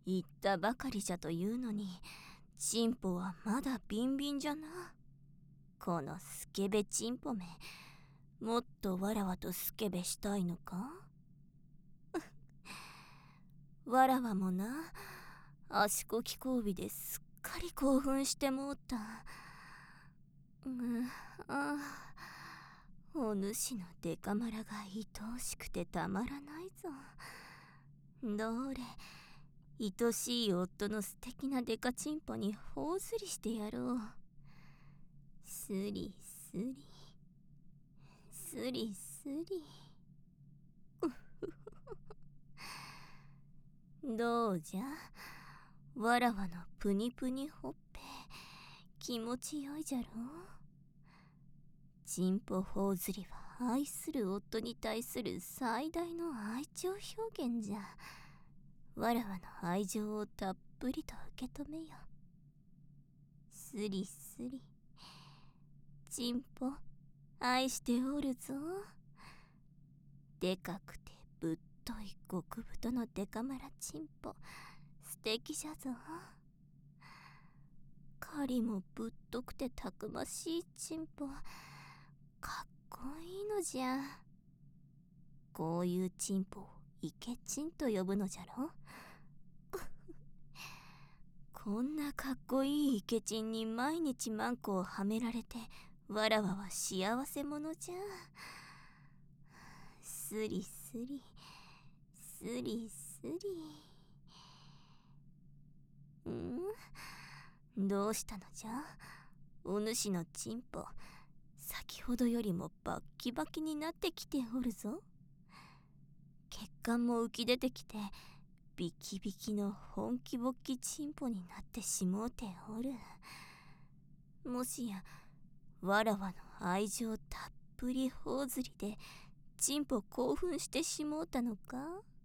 言ったばかりじゃというのに、チンポはまだビンビンじゃな。このスケベチンポめ、もっとわらわとスケベしたいのか？わらわもな、足こき交尾ですっかり興奮してもうた。お主のデカマラが愛おしくてたまらないぞ。どれ、愛しい夫の素敵なデカチンポに頬ずりしてやろう。スリスリスリスリ。どうじゃ、わらわのプニプニほっぺ、気持ちよいじゃろう。チンポ頬ずりは愛する夫に対する最大の愛情表現じゃ。わらわの愛情をたっぷりと受け止めよ。スリスリ。チンポ、愛しておるぞ。でかくてぶっとい極太のデカマラチンポ、素敵じゃぞ。狩りもぶっとくてたくましいチンポ、かっこいいのじゃ。こういうチンポをイケチンと呼ぶのじゃろ。こんなかっこいいイケチンに毎日マンコをはめられて、わらわは幸せ者じゃ。スリスリスリスリ。どうしたのじゃ、お主のチンポ。先ほどよりもバッキバキになってきておるぞ。血管も浮き出てきて、ビキビキの本気ボッキチンポになってしもうておる。もしやわらわの愛情たっぷり頬ずりでチンポ興奮してしもうたのか？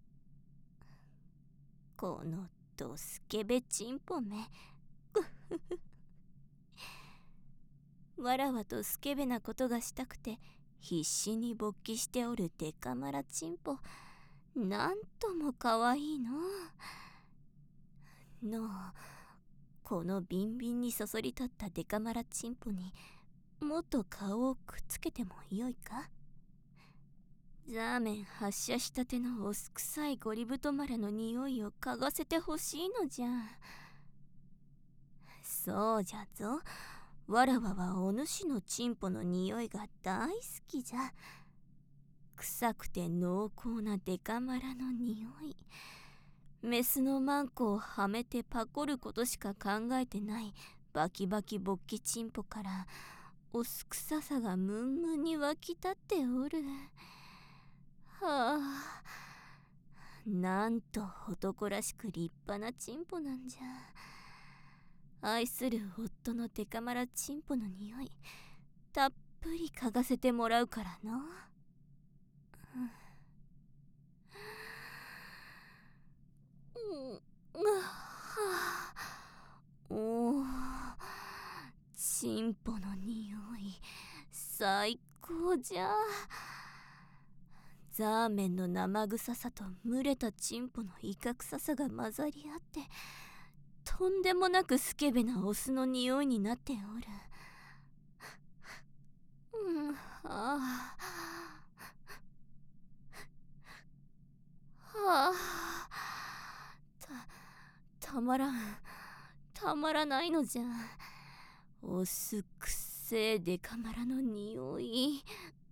このドスケベチンポめ。わらわとスケベなことがしたくて必死に勃起しておるデカマラチンポ、なんともかわいいの。このビンビンにそそり立ったデカマラチンポにもっと顔をくっつけてもよいか？ザーメン発射したてのおすくさいゴリブトマラの匂いを嗅がせてほしいのじゃ。そうじゃぞ、わらわはお主のチンポの匂いが大好きじゃ。臭くて濃厚なデカマラの匂い。メスのマンコをはめてパコることしか考えてないバキバキボッキチンポからおすくささがムンムンに湧き立っておる。はあ、なんと男らしく立派なチンポなんじゃ。愛する夫のデカマラチンポの匂いたっぷり嗅がせてもらうからの。おお、チンポの匂い最高じゃ。ザーメンの生臭さと蒸れたチンポのイカ臭さが混ざり合ってとんでもなくスケベなオスの匂いになっておる。はあ、たまらん、たまらないのじゃ。おすくせえデカマラの匂い。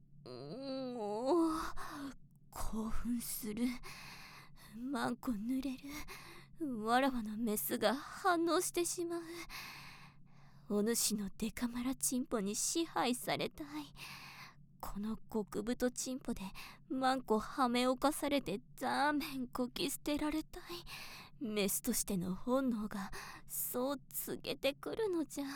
興奮する。マンコ濡れる。わらわのメスが反応してしまう。お主のデカマラチンポに支配されたい。この極太チンポでマンコはめおかされてザーメンこき捨てられたい。メスとしての本能がそう告げてくるのじゃ。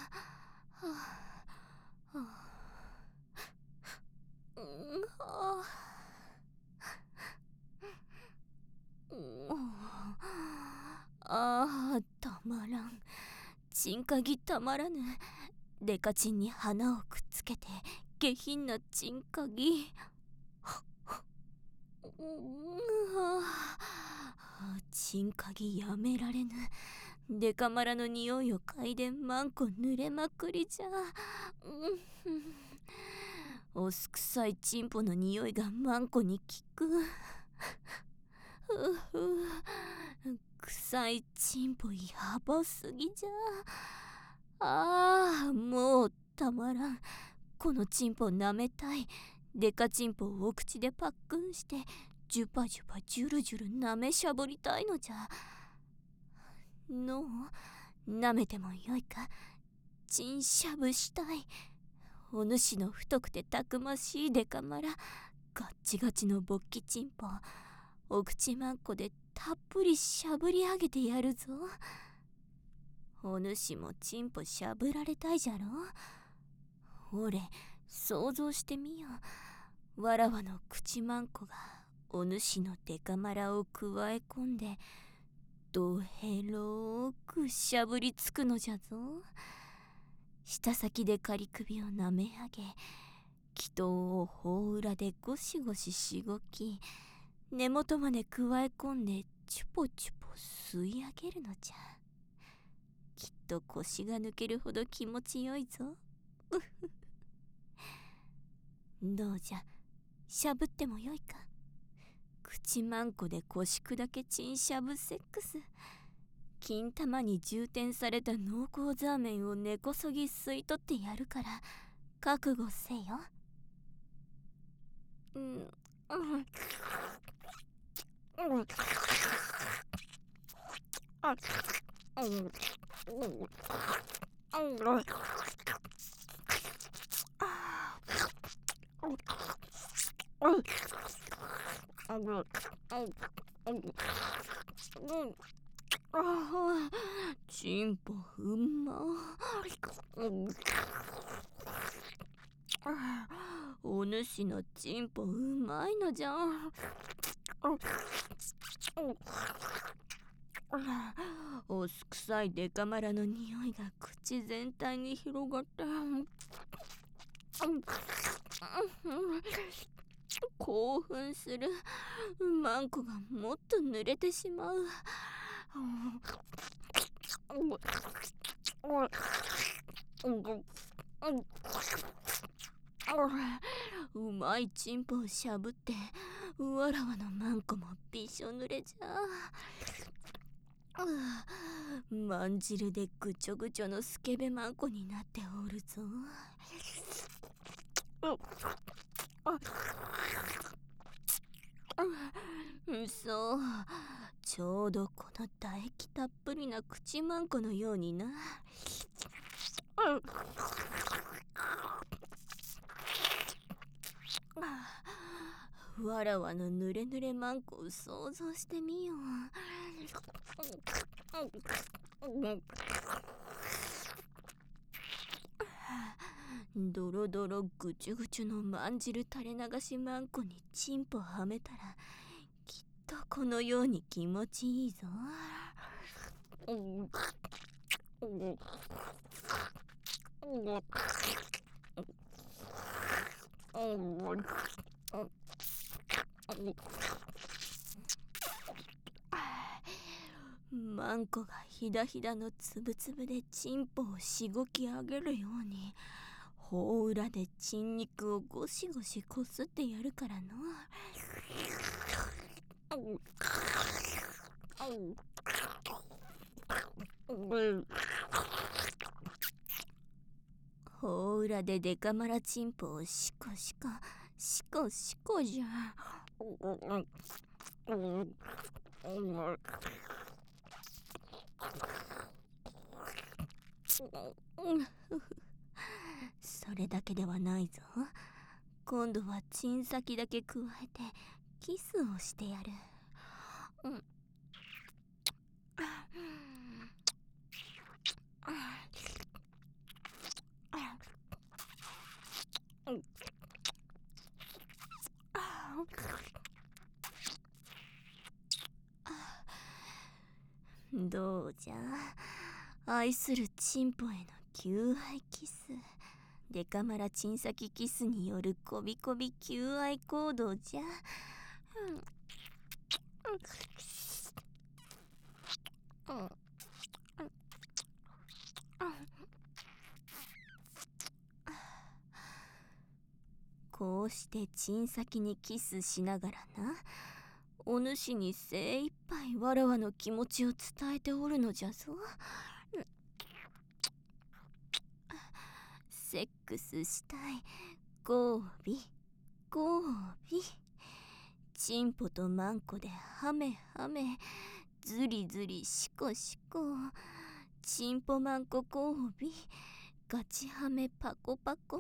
たまらん。チンカギたまらぬ。デカチンに花をくっつけて下品なチンカギ。チチン鍵やめられぬ。デカマラの匂いを嗅いでマンコ濡れまくりじゃ。おすくさいチンポの匂いがマンコに効く。臭いチンポやばすぎじゃ。もうたまらん。このチンポ舐めたい。デカチンポをお口でパックンしてジュパジュパジュルジュル舐めしゃぶりたいのじゃ。のう、舐めてもよいか。チンしゃぶしたい。お主の太くてたくましいデカマラ、ガッチガチの勃起チンポ、お口まんこでたっぷりしゃぶり上げてやるぞ。お主もチンポしゃぶられたいじゃろ。おれ、想像してみよ。わらわの口まんこがお主のデカマラをくわえ込んでどへろーくしゃぶりつくのじゃぞ。舌先で仮首をなめ上げ、気筒を頬裏でゴシゴシしごき、根元までくわえ込んでチュポチュポ吸い上げるのじゃ。きっと腰が抜けるほど気持ちよいぞ。どうじゃ、しゃぶってもよいか。口まんこで腰砕けチンしゃぶセックス。金玉に充填された濃厚ザーメンを根こそぎ吸い取ってやるから覚悟せよ。チンポうま。お主のチンポうまいのじゃ。おすくさいデカマラの匂いが口全体に広がって興奮する。マンコがもっと濡れてしまう。うまいチンポをしゃぶってわらわのマンコもびしょ濡れじゃ。まんじるでぐちょぐちょのスケベマンコになっておるぞ。そう、ちょうどこの唾液たっぷりな口マンコのようにな。わらわのぬれぬれマンコを想像してみよう。ドロドロぐちゅぐちゅのまんじる垂れ流しマンコにチンポはめたらきっとこのように気持ちいいぞ。マンコがひだひだのつぶつぶでチンポをしごき上げるように頬裏でチン肉をゴシゴシこすってやるからの。頬裏でデカマラチンポをシコシコシコシコじゃ。それだけではないぞ。今度はチン先だけ加えてキスをしてやる。どうじゃ、愛するチンポへの求愛キス、デカマラチン先キスによるこびこび求愛行動じゃ。 してチン先にキスしながらな、お主に精一杯わらわの気持ちを伝えておるのじゃぞ。セックスしたい、交尾交尾、チンポとマンコでハメハメ、ズリズリシコシコ、チンポマンコ交尾、ガチハメパコパコ。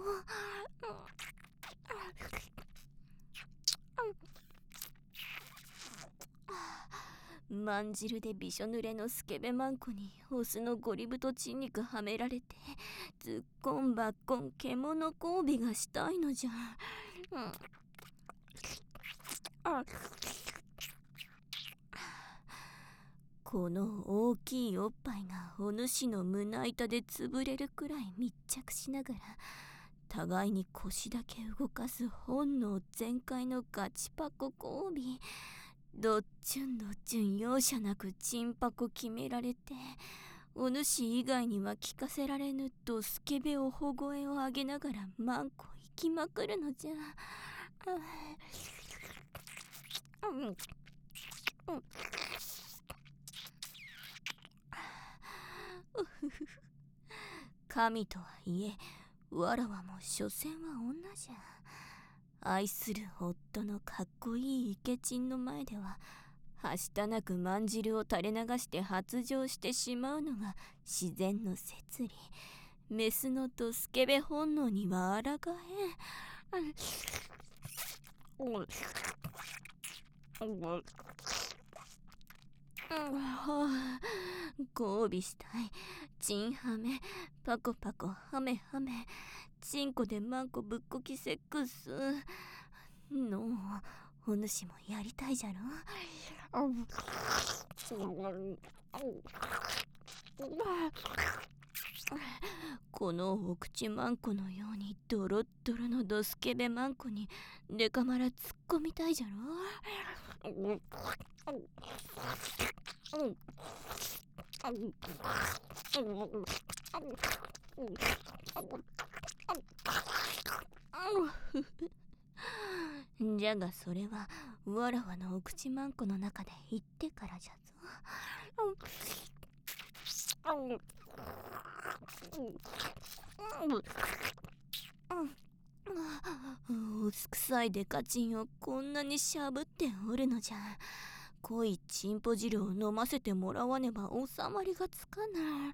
まんじるでびしょ濡れのスケベマンコにオスのゴリブとチン肉はめられて、ズッコンバッコン獣交尾がしたいのじゃ。この大きいおっぱいがお主の胸板で潰れるくらい密着しながら、互いに腰だけ動かす本能全開のガチパコ交尾。どっちゅんどっちゅん容赦なくチンパコ決められて、お主以外には聞かせられぬドスケベおほ声を上げながらマンコ行きまくるのじゃ。神とはいえ、わらわも所詮は女じゃ。愛する夫のかっこいいイケチンの前では、はしたなくまんじるを垂れ流して発情してしまうのが自然の摂理。メスのドスケベ本能には抗えん。交尾したい、チンハメパコパコハメハメ、チンコでマンコぶっこきセックスのお主もやりたいじゃろ。このお口マンコのようにドロッドロのドスケベマンコにデカマラ突っ込みたいじゃろ。じゃがそれはわらわのお口マンコの中で言ってからじゃぞ。おすくさいデカチンをこんなにしゃぶっておるのじゃ。濃いチンポ汁を飲ませてもらわねば収まりがつかない。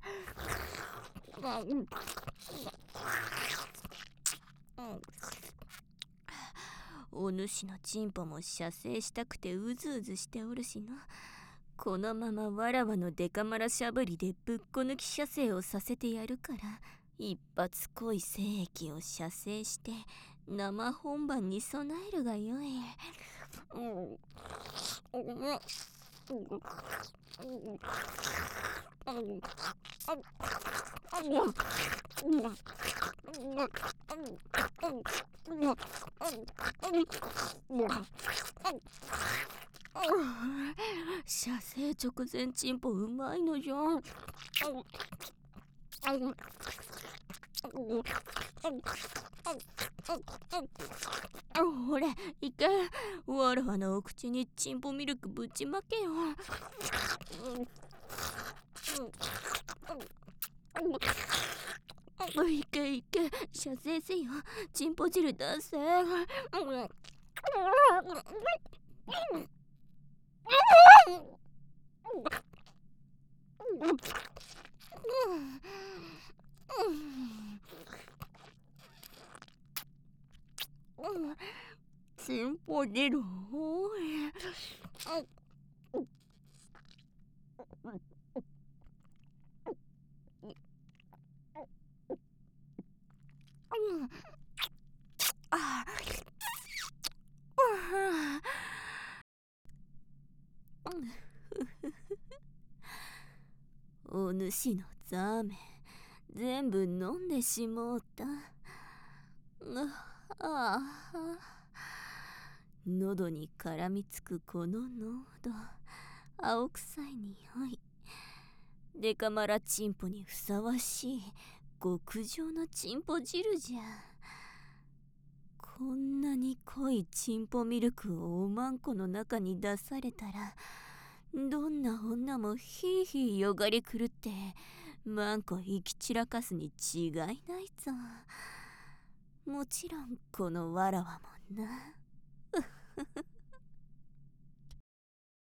お主のチンポも射精したくてうずうずしておるしな。このままわらわのデカマラしゃぶりでぶっこ抜き射精をさせてやるから、一発濃い精液を射精して生本番に備えるがよい。射精直前チンポうまいのじゃ。ほれいけ、わらわのお口にチンポミルクぶちまけよ。いけいけ、射精せよ、チンポ汁出せ。チンポ汁多い。お主のザーメン全部飲んでしもうた。喉に絡みつくこの濃度、青臭い匂い、デカマラチンポにふさわしい極上のチンポ汁じゃ。 こんなに濃いチンポミルクをおまんこの中に出されたら、どんな女もひいひいよがり狂ってマンコ行き散らかすに違いないぞ。もちろんこのわらわもな。